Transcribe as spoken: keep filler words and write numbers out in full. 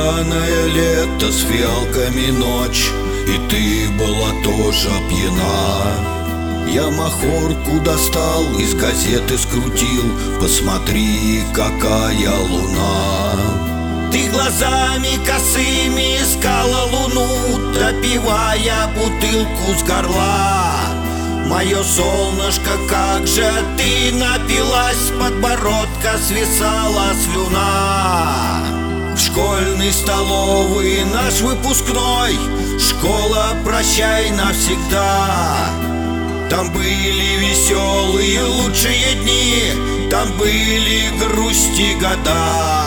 Пьяное лето с фиалками ночь, и ты была тоже пьяна. Я махорку достал, из газеты скрутил. Посмотри, какая луна. Ты глазами косыми искала луну, допивая бутылку с горла. Мое солнышко, как же ты напилась, с подбородка свисала слюна. В школьной столовой наш выпускной, школа, прощай навсегда. Там были веселые лучшие дни, там были грусти года.